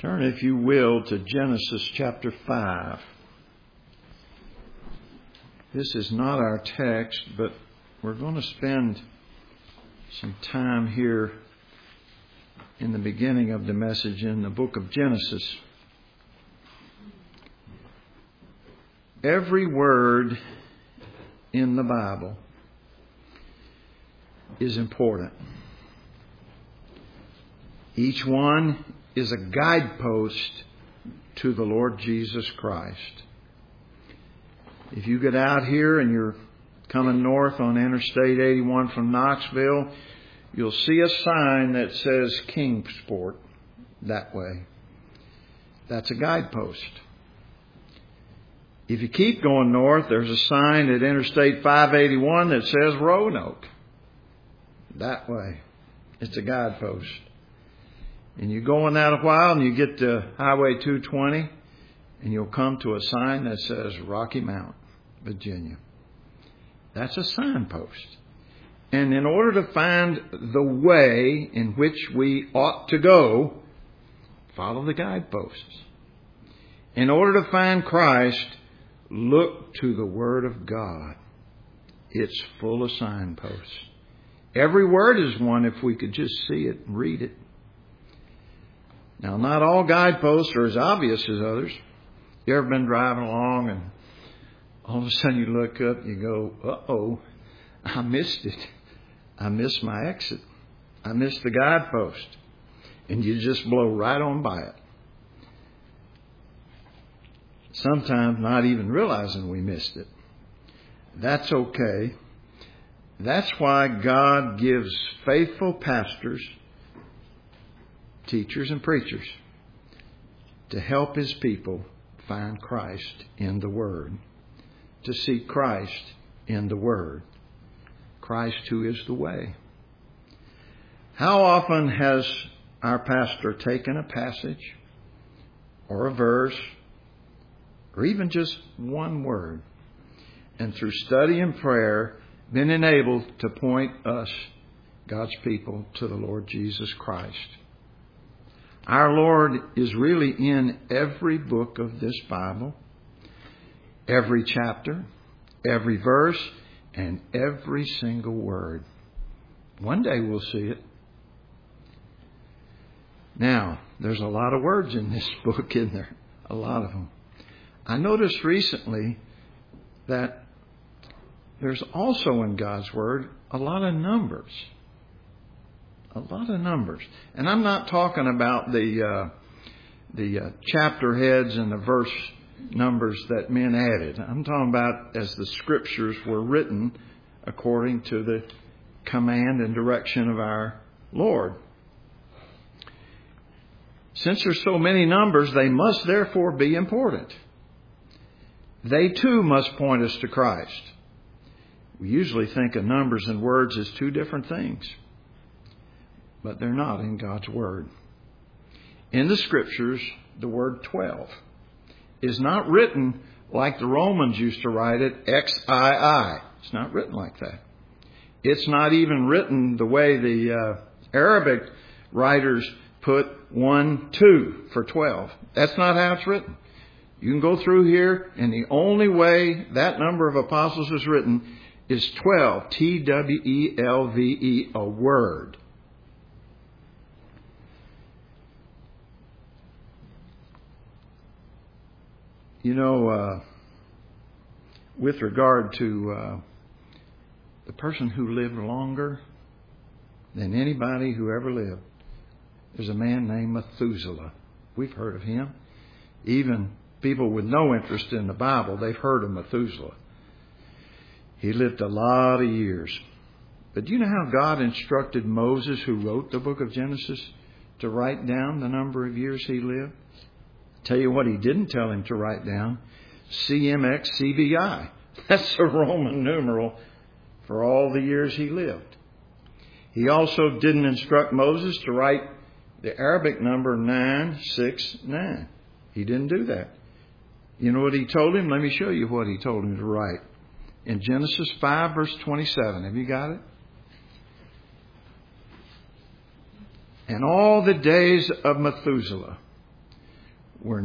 Turn, if you will, to Genesis chapter 5. This is not our text, but we're going to spend some time here in the beginning of the message in the book of Genesis. Every word in the Bible is important. Each one is a guidepost to the Lord Jesus Christ. If you get out here and you're coming north on Interstate 81 from Knoxville, you'll see a sign that says Kingsport that way. That's a guidepost. If you keep going north, there's a sign at Interstate 581 that says Roanoke. That way. It's a guidepost. And you go on that a while and you get to Highway 220 and you'll come to a sign that says Rocky Mount, Virginia. That's a signpost. And in order to find the way in which we ought to go, follow the guideposts. In order to find Christ, look to the Word of God. It's full of signposts. Every word is one if we could just see it and read it. Now, not all guideposts are as obvious as others. You ever been driving along and all of a sudden you look up and you go, uh-oh, I missed it. I missed my exit. I missed the guidepost. And you just blow right on by it. Sometimes not even realizing we missed it. That's okay. That's why God gives faithful pastors, teachers and preachers to help His people find Christ in the Word. To seek Christ in the Word. Christ who is the way. How often has our pastor taken a passage or a verse or even just one word and through study and prayer been enabled to point us, God's people, to the Lord Jesus Christ? Our Lord is really in every book of this Bible, every chapter, every verse, and every single word. One day we'll see it. Now, there's a lot of words in this book, isn't there? A lot of them. I noticed recently that there's also in God's Word a lot of numbers. A lot of numbers. And I'm not talking about the chapter heads and the verse numbers that men added. I'm talking about as the Scriptures were written according to the command and direction of our Lord. Since there's so many numbers, they must therefore be important. They too must point us to Christ. We usually think of numbers and words as two different things. But they're not in God's Word. In the Scriptures, the word 12 is not written like the Romans used to write it, XII. It's not written like that. It's not even written the way the Arabic writers put 1, 2 for 12. That's not how it's written. You can go through here, and the only way that number of apostles is written is 12, TWELVE, a word. You know, with regard to the person who lived longer than anybody who ever lived, there's a man named Methuselah. We've heard of him. Even people with no interest in the Bible, they've heard of Methuselah. He lived a lot of years. But do you know how God instructed Moses, who wrote the book of Genesis, to write down the number of years he lived? Tell you what He didn't tell him to write down. CMXCVI. That's a Roman numeral for all the years he lived. He also didn't instruct Moses to write the Arabic number 969. He didn't do that. You know what He told him? Let me show you what He told him to write. In Genesis 5 verse 27. Have you got it? And all the days of Methuselah were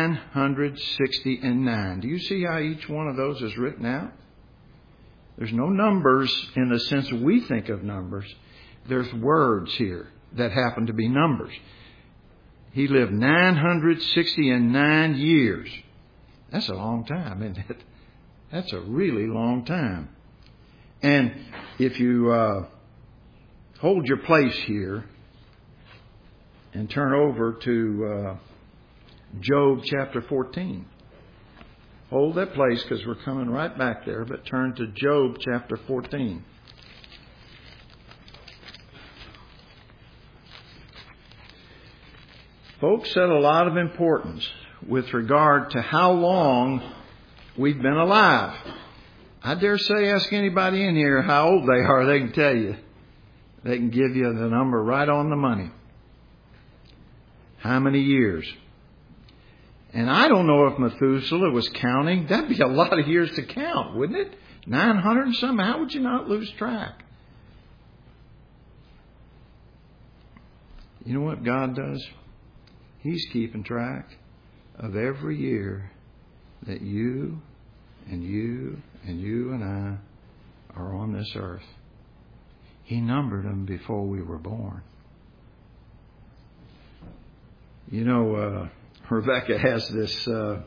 969. Do you see how each one of those is written out? There's no numbers in the sense we think of numbers. There's words here that happen to be numbers. He lived 969 years. That's a long time, isn't it? That's a really long time. And if you hold your place here and turn over to Job chapter 14. Hold that place because we're coming right back there, but turn to Job chapter 14. Folks set a lot of importance with regard to how long we've been alive. I dare say ask anybody in here how old they are, they can tell you. They can give you the number right on the money. How many years? And I don't know if Methuselah was counting. That'd be a lot of years to count, wouldn't it? 900 and something. How would you not lose track? You know what God does? He's keeping track of every year that you and you and you and I are on this earth. He numbered them before we were born. You know, Rebecca has this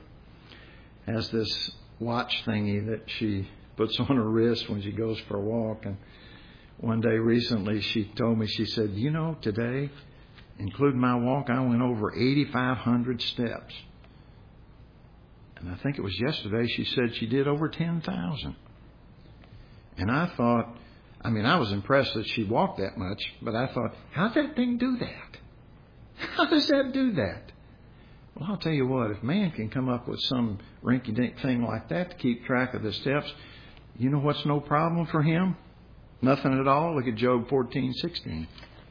watch thingy that she puts on her wrist when she goes for a walk. And one day recently she told me, she said, you know, today, including my walk, I went over 8,500 steps. And I think it was yesterday she said she did over 10,000. And I thought, I was impressed that she walked that much, but I thought, how's that thing do that? How does that do that? Well, I'll tell you what, if man can come up with some rinky-dink thing like that to keep track of the steps, you know what's no problem for him? Nothing at all. Look at Job 14:16.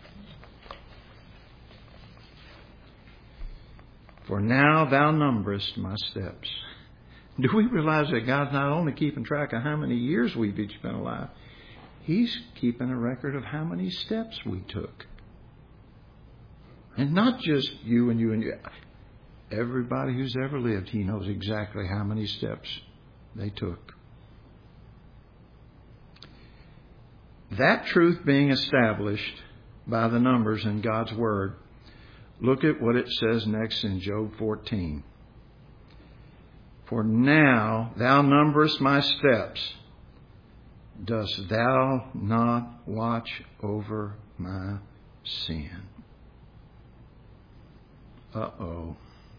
For now thou numberest my steps. Do we realize that God's not only keeping track of how many years we've each been alive, He's keeping a record of how many steps we took. And not just you and you and you. Everybody who's ever lived, He knows exactly how many steps they took. That truth being established by the numbers in God's Word, look at what it says next in Job 14. For now thou numberest my steps. Dost thou not watch over my sin? Uh-oh.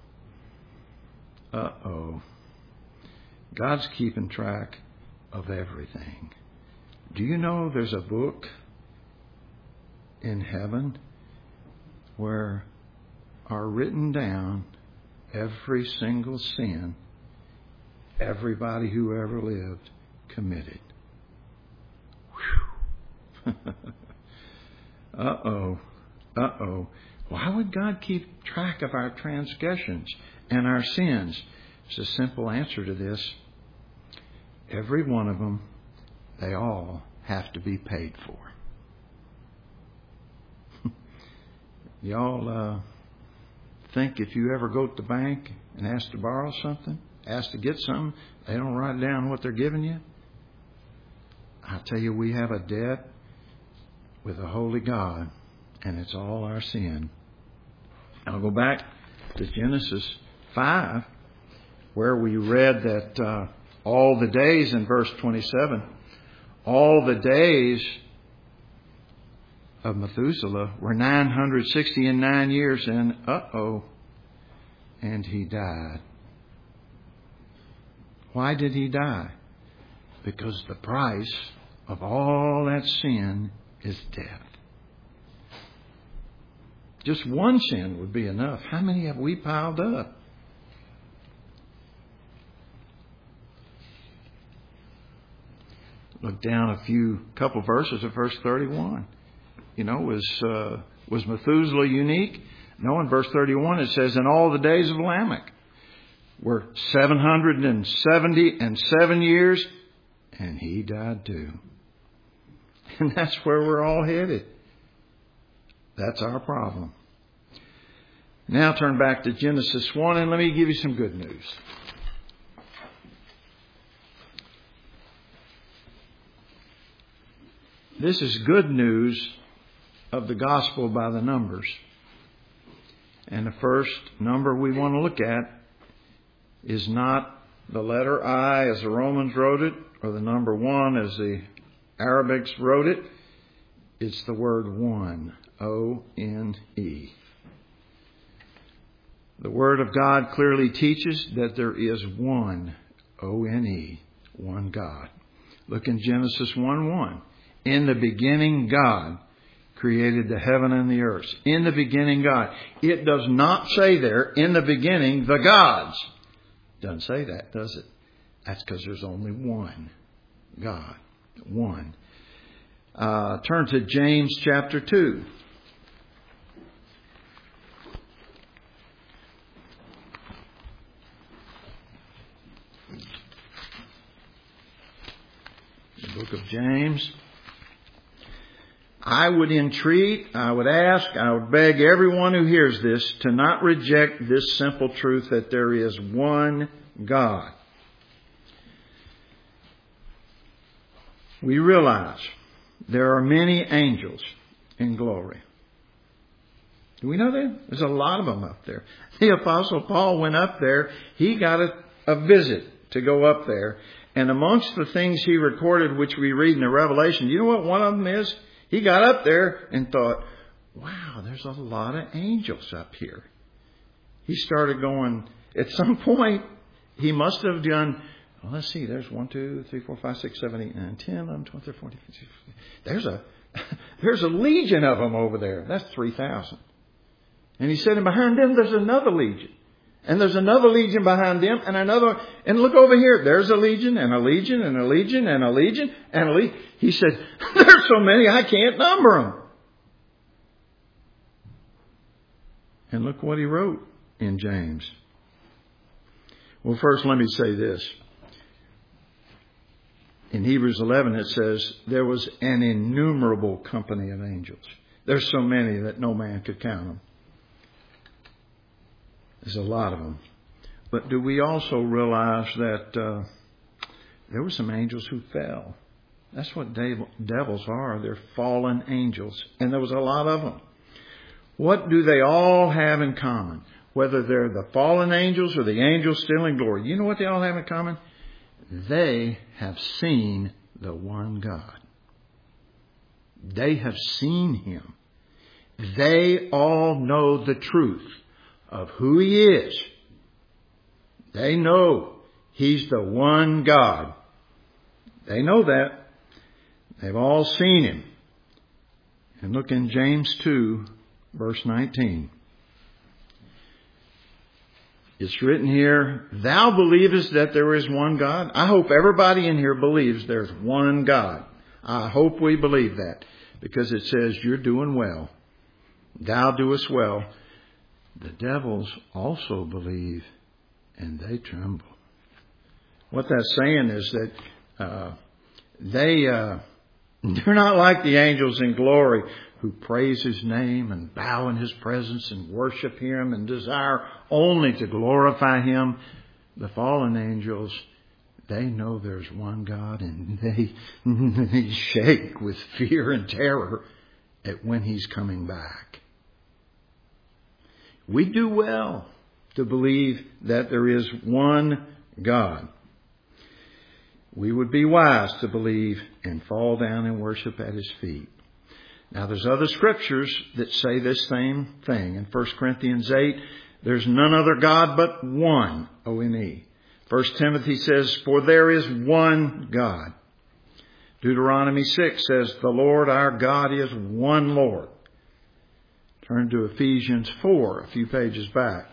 Uh-oh. God's keeping track of everything. Do you know there's a book in heaven where are written down every single sin everybody who ever lived committed? Uh-oh. Uh-oh. Why would God keep track of our transgressions and our sins? There's a simple answer to this. Every one of them, they all have to be paid for. Y'all think if you ever go to the bank and ask to borrow something, ask to get something, they don't write down what they're giving you? I tell you, we have a debt with a holy God, and it's all our sin. I'll go back to Genesis 5, where we read that all the days, in verse 27, all the days of Methuselah were 969 years, and and he died. Why did he die? Because the price of all that sin is death. Just one sin would be enough. How many have we piled up? Look down a couple verses of verse 31. You know, was Methuselah unique? No, in verse 31 it says, in all the days of Lamech were 777 years, and he died too. And that's where we're all headed. That's our problem. Now turn back to Genesis 1 and let me give you some good news. This is good news of the gospel by the numbers. And the first number we want to look at is not the letter I as the Romans wrote it, or the number 1 as the Arabics wrote it. It's the word one, O-N-E. The Word of God clearly teaches that there is one, O-N-E, one God. Look in Genesis 1:1. In the beginning, God created the heaven and the earth. In the beginning, God. It does not say there, in the beginning, the gods. Doesn't say that, does it? That's because there's only one God. One. Turn to James chapter 2. The book of James. I would entreat, I would ask, I would beg everyone who hears this to not reject this simple truth that there is one God. We realize there are many angels in glory. Do we know that? There's a lot of them up there. The Apostle Paul went up there. He got a visit to go up there. And amongst the things he recorded, which we read in the Revelation, you know what one of them is? He got up there and thought, wow, there's a lot of angels up here. He started going, at some point, he must have done, well, let's see, there's 1, 2, 3, 4, 5, 6, 7, 8, 9, 10, 11, 12, 13, 14, 15, 16. There's a legion of them over there. That's 3,000. And he said, and behind them there's another legion. And there's another legion behind them and another. And look over here. There's a legion and a legion and a legion and a legion and a legion. He said, there's so many I can't number them. And look what he wrote in James. Well, first let me say this. In Hebrews 11 it says, there was an innumerable company of angels. There's so many that no man could count them. There's a lot of them. But do we also realize that there were some angels who fell? That's what devils are. They're fallen angels. And there was a lot of them. What do they all have in common? Whether they're the fallen angels or the angels still in glory. You know what they all have in common? They have seen the one God. They have seen Him. They all know the truth of who He is. They know He's the one God. They know that. They've all seen Him. And look in James 2, verse 19. It's written here, thou believest that there is one God. I hope everybody in here believes there's one God. I hope we believe that. Because it says you're doing well. Thou doest well. The devils also believe and they tremble. What that's saying is that they're not like the angels in glory who praise His name and bow in His presence and worship Him and desire only to glorify Him. The fallen angels, they know there's one God and they shake with fear and terror at when He's coming back. We do well to believe that there is one God. We would be wise to believe and fall down and worship at His feet. Now there's other scriptures that say this same thing. In 1 Corinthians 8, there's none other God but one, O-N-E. 1 Timothy says, for there is one God. Deuteronomy 6 says, the Lord our God is one Lord. Turn to Ephesians 4, a few pages back.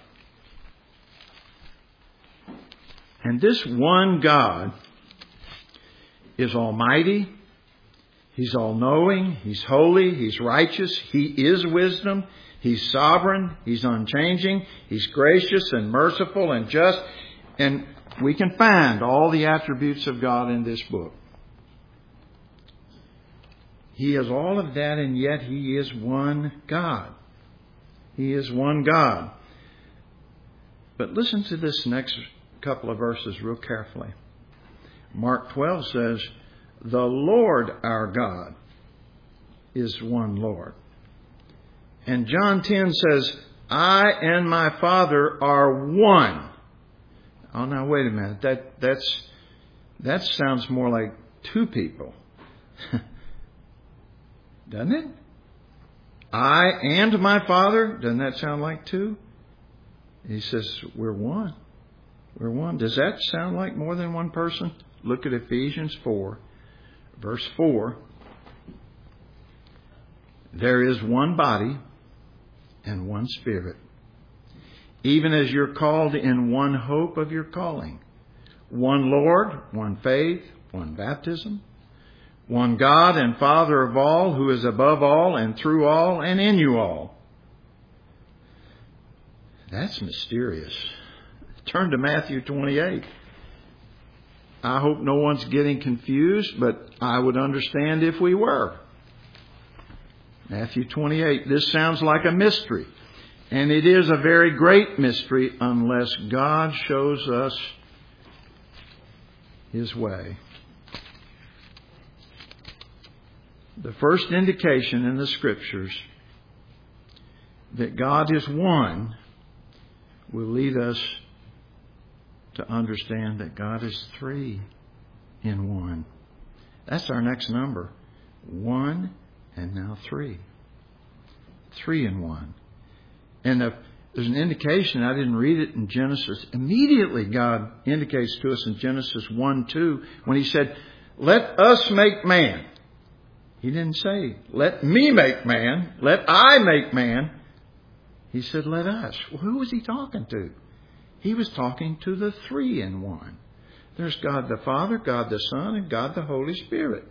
And this one God is almighty. He's all-knowing. He's holy. He's righteous. He is wisdom. He's sovereign. He's unchanging. He's gracious and merciful and just. And we can find all the attributes of God in this book. He is all of that, and yet He is one God. He is one God. But listen to this next couple of verses real carefully. Mark 12 says, the Lord our God is one Lord. And John 10 says, I and my Father are one. Oh, now wait a minute. That sounds more like two people. Doesn't it? I and my Father. Doesn't that sound like two? He says, we're one. We're one. Does that sound like more than one person? Look at Ephesians 4, verse 4. There is one body and one Spirit, even as you're called in one hope of your calling. One Lord, one faith, one baptism, one God and Father of all, who is above all and through all and in you all. That's mysterious. Turn to Matthew 28. I hope no one's getting confused, but I would understand if we were. Matthew 28. This sounds like a mystery. And it is a very great mystery unless God shows us His way. The first indication in the Scriptures that God is one will lead us to understand that God is three in one. That's our next number. 1 and now 3. 3 in 1. And there's an indication, I didn't read it in Genesis. Immediately God indicates to us in Genesis 1:2 when He said, let us make man. He didn't say, let me make man. Let I make man. He said, let us. Well, who was He talking to? He was talking to the 3 in 1. There's God the Father, God the Son, and God the Holy Spirit.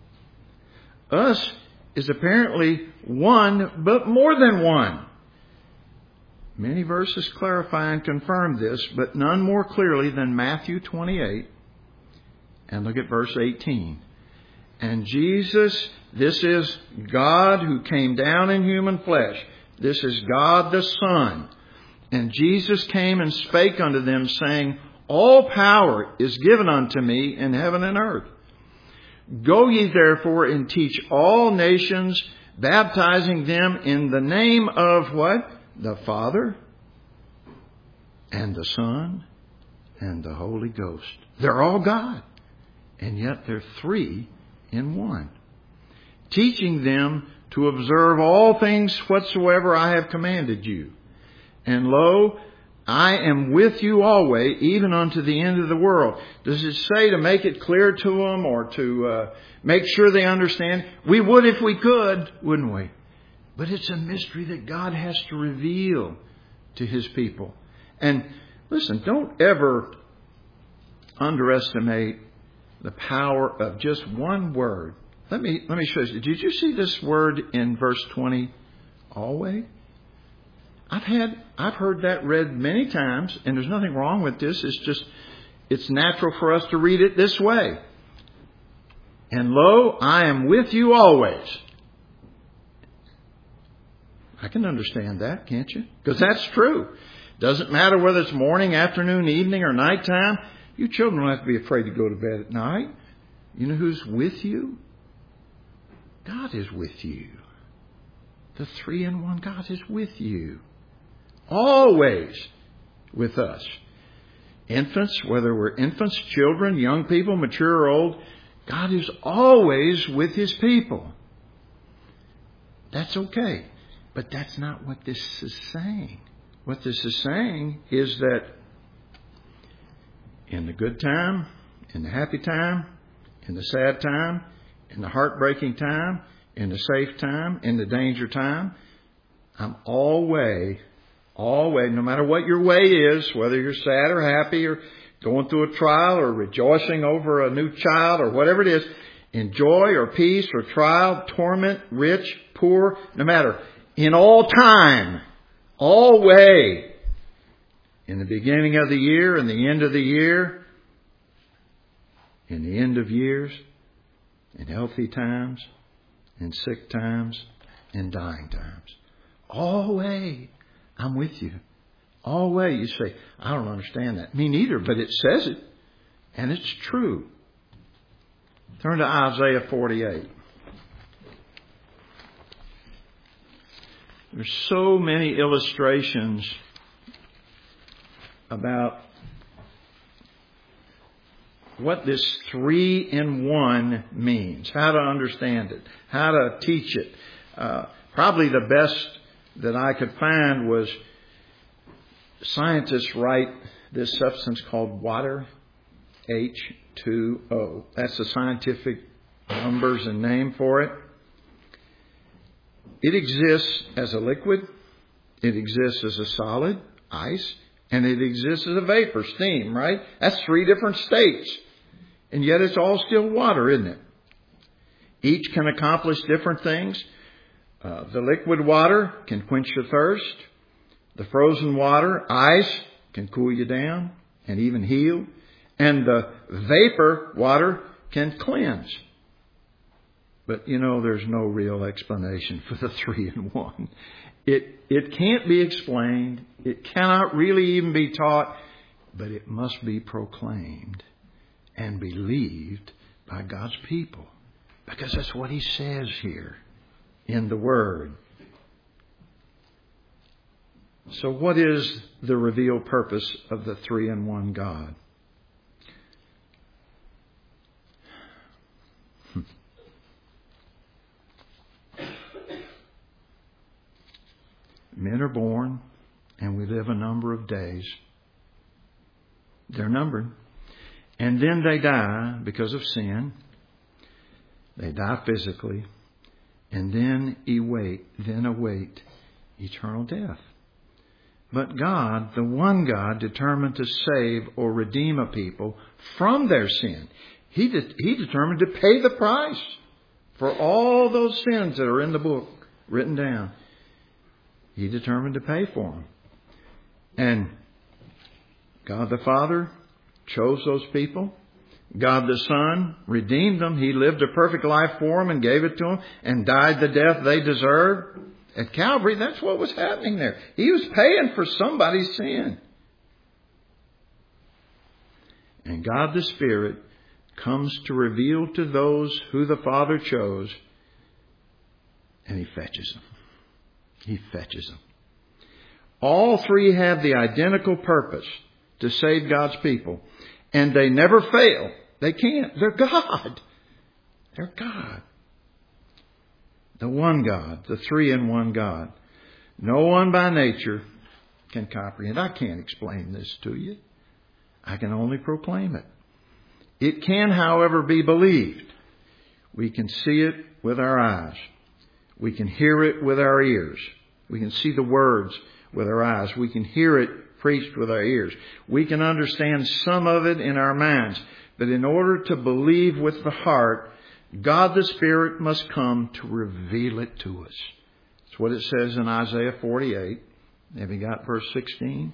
Us is apparently one, but more than one. Many verses clarify and confirm this, but none more clearly than Matthew 28. And look at verse 18. And Jesus, this is God who came down in human flesh. This is God the Son. And Jesus came and spake unto them, saying, all power is given unto me in heaven and earth. Go ye therefore and teach all nations, baptizing them in the name of what? The Father and the Son and the Holy Ghost. They're all God. And yet they're 3 in 1. Teaching them to observe all things whatsoever I have commanded you. And lo, I am with you always, even unto the end of the world. Does it say to make it clear to them or to make sure they understand? We would if we could, wouldn't we? But it's a mystery that God has to reveal to His people. And listen, don't ever underestimate the power of just one word. Let me show you. Did you see this word in verse 20? Always? I've heard that read many times, and there's nothing wrong with this. It's natural for us to read it this way. And lo, I am with you always. I can understand that, can't you? Because that's true. Doesn't matter whether it's morning, afternoon, evening, or nighttime. You children don't have to be afraid to go to bed at night. You know who's with you? God is with you. The 3 in 1 God is with you. Always with us. Infants, whether we're infants, children, young people, mature or old, God is always with His people. That's okay. But that's not what this is saying. What this is saying is that in the good time, in the happy time, in the sad time, in the heartbreaking time, in the safe time, in the danger time, I'm always, no matter what your way is, whether you're sad or happy or going through a trial or rejoicing over a new child or whatever it is, in joy or peace or trial, torment, rich, poor, no matter, in all time, always, in the beginning of the year and the end of the year, in the end of years, in healthy times, in sick times, in dying times. Always, I'm with you. All the way. You say, I don't understand that. Me neither, but it says it. And it's true. Turn to Isaiah 48. There's so many illustrations about what this 3-in-1 means, how to understand it, how to teach it. Probably the best that I could find was scientists write this substance called water, H2O. That's the scientific numbers and name for it. It exists as a liquid, it exists as a solid, ice, and it exists as a vapor, steam, right? That's 3 different states. And yet it's all still water, isn't it? Each can accomplish different things. The liquid water can quench your thirst. The frozen water, ice, can cool you down and even heal. And the vapor water can cleanse. But there's no real explanation for the 3-in-1. It can't be explained. It cannot really even be taught. But it must be proclaimed and believed by God's people. Because that's what He says here in the Word. So what is the revealed purpose of the 3-in-1 God? Men are born and we live a number of days. They're numbered. And then they die because of sin. They die physically. And then await eternal death. But God, the one God, determined to save or redeem a people from their sin. He determined to pay the price for all those sins that are in the book written down. He determined to pay for them. And God the Father chose those people. God the Son redeemed them. He lived a perfect life for them and gave it to them and died the death they deserved. At Calvary, that's what was happening there. He was paying for somebody's sin. And God the Spirit comes to reveal to those who the Father chose, and He fetches them. He fetches them. All 3 have the identical purpose to save God's people. And they never fail. They can't. They're God. They're God. The one God, the 3-in-1 God. No one by nature can comprehend. I can't explain this to you. I can only proclaim it. It can, however, be believed. We can see it with our eyes. We can hear it with our ears. We can see the words with our eyes. We can hear it preached with our ears. We can understand some of it in our minds. But in order to believe with the heart, God the Spirit must come to reveal it to us. That's what it says in Isaiah 48. Have you got verse 16?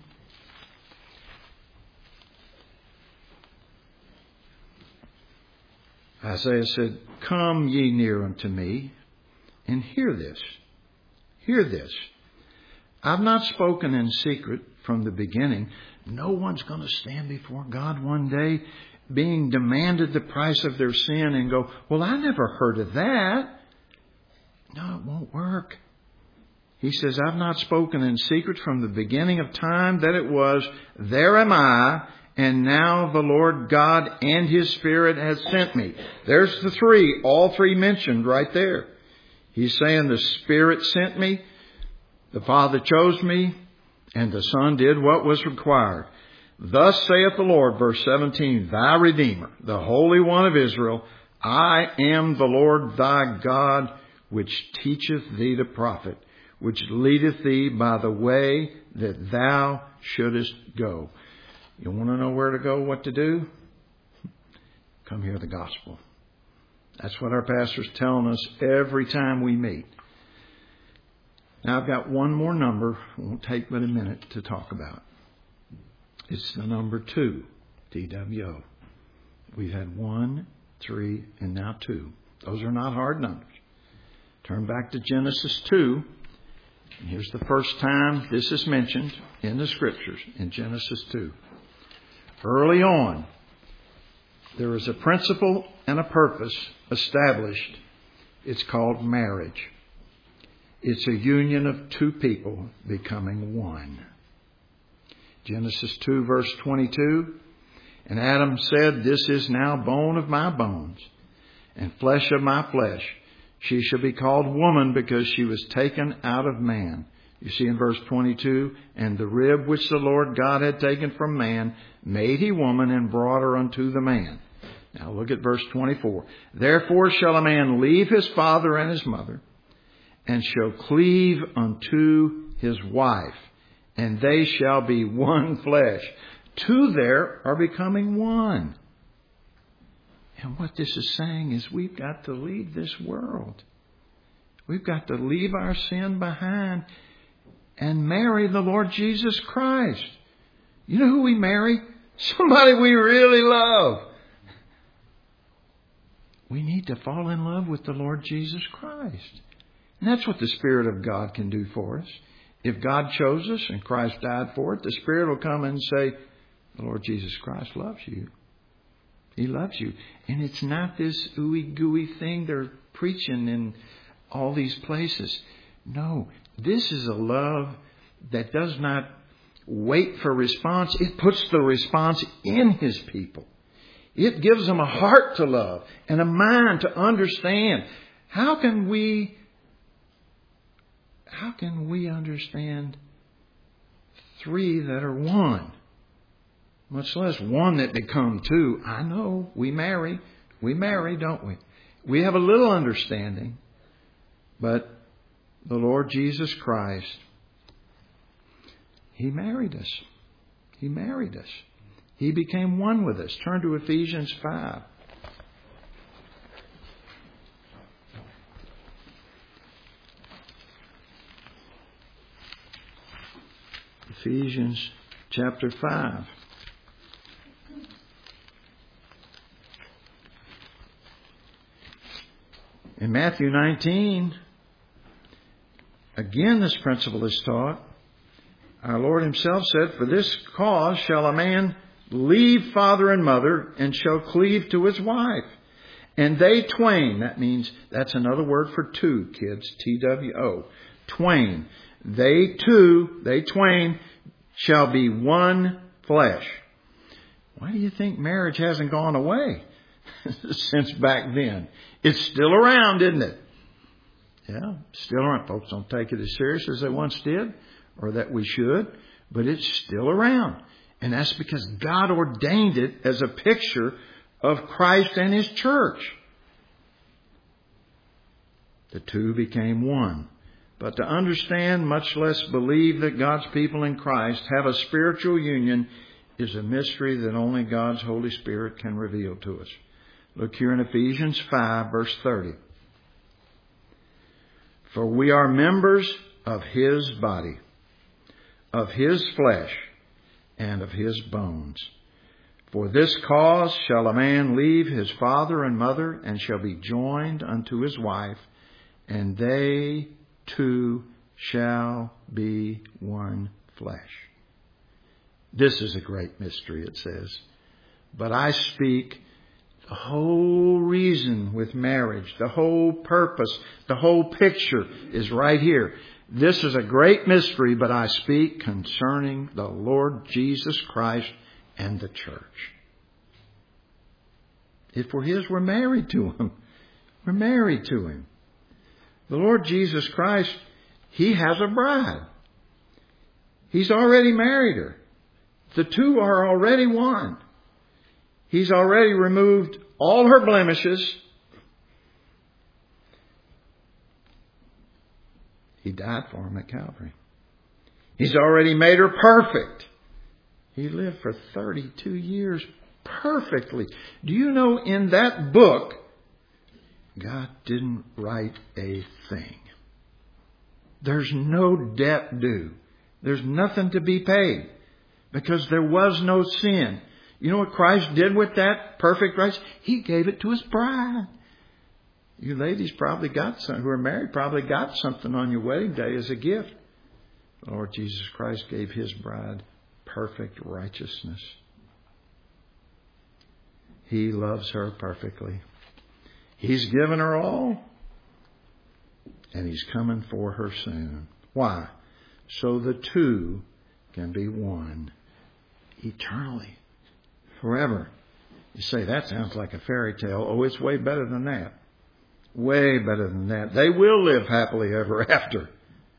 Isaiah said, "Come ye near unto me, and hear this. Hear this. I've not spoken in secret from the beginning." No one's going to stand before God one day being demanded the price of their sin and go, "Well, I never heard of that." No, it won't work. He says, "I've not spoken in secret from the beginning of time that it was. There am I, and now the Lord God and His Spirit has sent me." There's the 3, all 3 mentioned right there. He's saying the Spirit sent me, the Father chose me, and the Son did what was required. "Thus saith the Lord," verse 17, "Thy Redeemer, the Holy One of Israel, I am the Lord thy God, which teacheth thee to profit, which leadeth thee by the way that thou shouldest go." You want to know where to go, what to do? Come hear the gospel. That's what our pastor's telling us every time we meet. Now I've got one more number. It won't take but a minute to talk about. It's the number 2, TWO. We've had 1, 3, and now 2. Those are not hard numbers. Turn back to Genesis 2 And here's the first time this is mentioned in the Scriptures, in Genesis 2. Early on, there is a principle and a purpose established. It's called marriage. It's a union of two people becoming one. Genesis 2 verse 22. And Adam said, "This is now bone of my bones and flesh of my flesh. She shall be called woman because she was taken out of man." You see in verse 22, "And the rib which the Lord God had taken from man made he woman and brought her unto the man." Now look at verse 24. "Therefore shall a man leave his father and his mother, and shall cleave unto his wife, and they shall be one flesh." Two there are becoming one. And what this is saying is we've got to leave this world. We've got to leave our sin behind and marry the Lord Jesus Christ. You know who we marry? Somebody we really love. We need to fall in love with the Lord Jesus Christ. And that's what the Spirit of God can do for us. If God chose us and Christ died for it, the Spirit will come and say, "The Lord Jesus Christ loves you. He loves you." And it's not this ooey gooey thing they're preaching in all these places. No, this is a love that does not wait for response. It puts the response in His people. It gives them a heart to love and a mind to understand. How can we understand three that are one? Much less one that become two. I know we marry, don't we? We have a little understanding, but the Lord Jesus Christ, He married us. He married us. He became one with us. Turn to Ephesians 5. Ephesians chapter 5. In Matthew 19, again this principle is taught. Our Lord Himself said, "For this cause shall a man leave father and mother, and shall cleave to his wife. And they twain," that means, that's another word for two, kids, T-W-O, twain. They twain shall be one flesh. Why do you think marriage hasn't gone away since back then? It's still around, isn't it? Yeah, still around. Folks don't take it as serious as they once did, or that we should, but it's still around. And that's because God ordained it as a picture of Christ and His church. The two became one. But to understand, much less believe, that God's people in Christ have a spiritual union is a mystery that only God's Holy Spirit can reveal to us. Look here in Ephesians 5, verse 30. "For we are members of His body, of His flesh, and of His bones. For this cause shall a man leave his father and mother, and shall be joined unto his wife, and they two shall be one flesh." This is a great mystery, it says. But I speak the whole reason with marriage, the whole purpose, the whole picture is right here. This is a great mystery, but I speak concerning the Lord Jesus Christ and the church. If we're His, we're married to Him. We're married to Him. The Lord Jesus Christ, He has a bride. He's already married her. The two are already one. He's already removed all her blemishes. He died for them at Calvary. He's already made her perfect. He lived for 32 years perfectly. Do you know in that book, God didn't write a thing. There's no debt due. There's nothing to be paid because there was no sin. You know what Christ did with that perfect righteousness? He gave it to His bride. You ladies probably got some, who are married, probably got something on your wedding day as a gift. The Lord Jesus Christ gave His bride perfect righteousness. He loves her perfectly. He's given her all, and He's coming for her soon. Why? So the two can be one eternally, forever. You say, that sounds like a fairy tale. Oh, it's way better than that. Way better than that. They will live happily ever after.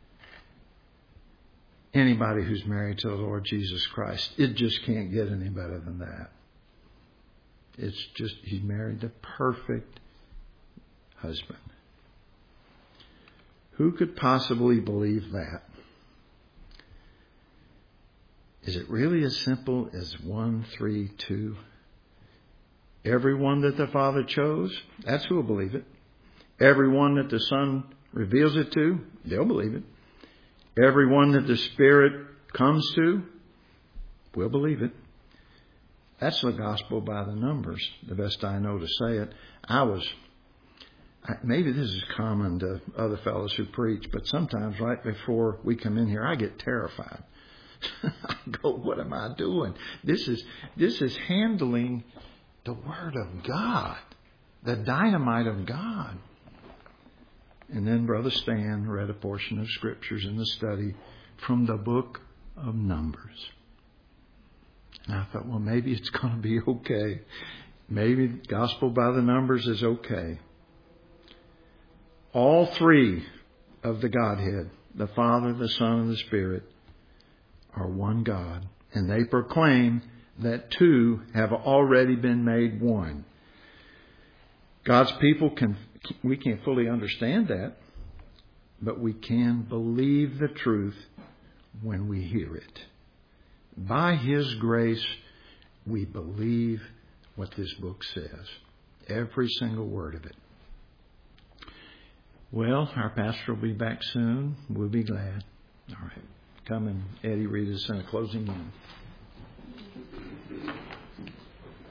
Anybody who's married to the Lord Jesus Christ, it just can't get any better than that. It's just, He married the perfect husband. Who could possibly believe that? Is it really as simple as 1, 3, 2? Everyone that the Father chose, that's who will believe it. Everyone that the Son reveals it to, they'll believe it. Everyone that the Spirit comes to, will believe it. That's the gospel by the numbers, the best I know to say it. Maybe this is common to other fellows who preach, but sometimes right before we come in here, I get terrified. I go, what am I doing? This is handling the Word of God, the dynamite of God. And then Brother Stan read a portion of Scriptures in the study from the book of Numbers. And I thought, well, maybe it's going to be okay. Maybe gospel by the numbers is okay. All three of the Godhead, the Father, the Son, and the Spirit, are one God. And they proclaim that two have already been made one. God's people we can't fully understand that, but we can believe the truth when we hear it. By His grace, we believe what this book says. Every single word of it. Well, our pastor will be back soon. We'll be glad. All right. Come and Eddie read us in a closing hymn.